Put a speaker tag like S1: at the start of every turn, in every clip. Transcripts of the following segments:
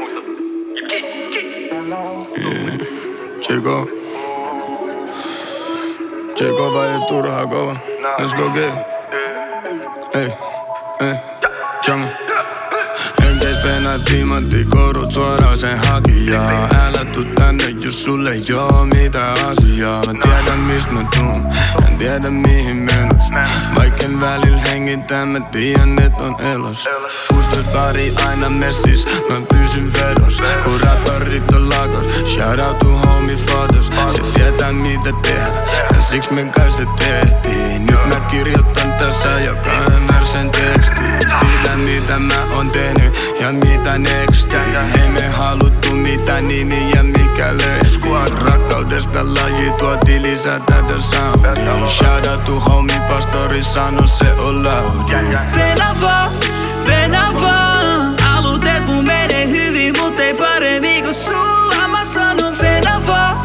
S1: Chico vai turhaa kova. Let's go get it. Hey, jungle. Enkeis venää timantti, korut suoraan sen hakijaa. Älä tuu tänne, jos sulle ei oo mitään asiaa. Mä tiedän mist mä tuun, en tiedä mihin menos. Vaikken välillä hengitän, mä tiedän et on elos. 16 pari aina messis, mä pysyn vedos. Kun rattarit on lakos, shout out to homie fathers. Se tietää mitä tehdä, ja siks me kai se tehtiin. Nyt mä kirjoitan tässä jokainen versen tekstiin. Siitä mitä mä oon tehnyt ja mitä nexti. Ei me haluttu mitä nimi ja mikä lehti. Rakkaudesta laji tuoti lisää tätä soundia. Shout out to homie pastori sano se on laudi.
S2: Venä vaan, aluteet mun menee hyvin, mut ei paremmin kuin sulla. Mä sanon venä vaan.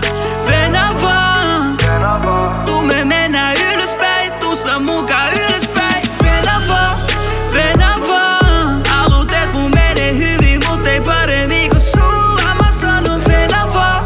S2: Tuu me mennään ylöspäin, tussa mukaan ylöspäin. Venä vaan, aluteet mun menee hyvin, mut ei paremmin kuin sulla. Mä sanon venä vaan.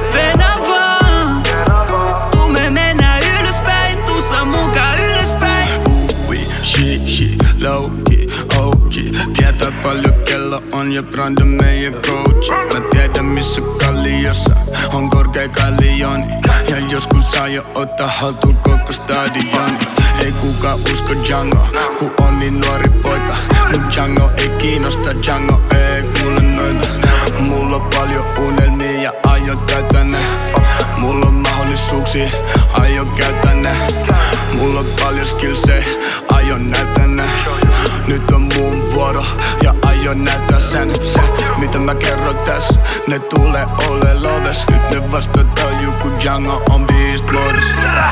S2: Tuu me mennään ylöspäin, tussa mukaan ylöspäin.
S1: She, low-key, OG. Tietää paljon kello on ja Brando meidän coach. Mä tiedän missä kalliossa on korkea kallioni. Ja joskus aion ottaa haltuun koko stadioni. Ei kukaan usko Django, kun on niin nuori poika. Mut Django ei kiinnosta, Django ei kuule noita. Mulla on paljon unelmia ja aion täytää ne. Mulla on mahdollisuuksia, aion käyttää ne. Mulla on paljon skillsejä, aion näyttää ne. Nyt on mun vuoro ja aion näyttää sen. Se mitä mä kerron tässä, ne tulee ole loves. Nyt ne vasta tajuu kun Django on beast modus.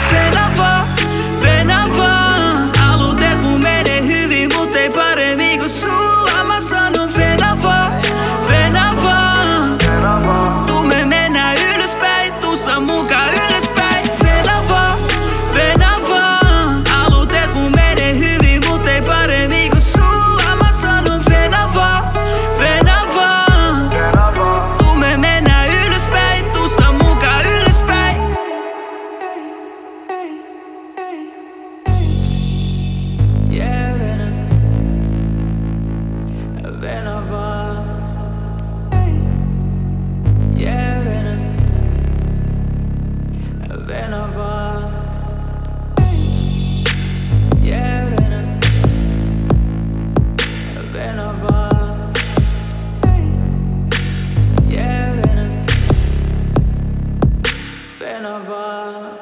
S2: Venä vaan, aluteet mun menee hyvin, mut ei paremmin kuin sulla. Mä sanon venä vaan. Tuu me mennään ylöspäin, tussa mukaan ylöspäin. Venä vaan, aluteet mun menee hyvin, mut ei paremmin kuin sulla. Mä sanon venä vaan. Tuu me mennään ylöspäin, tussa mukaan ylöspäin. Yeah, venä vaan. Yeah, venä vaan. Yeah, venä vaan. Yeah, venä vaan.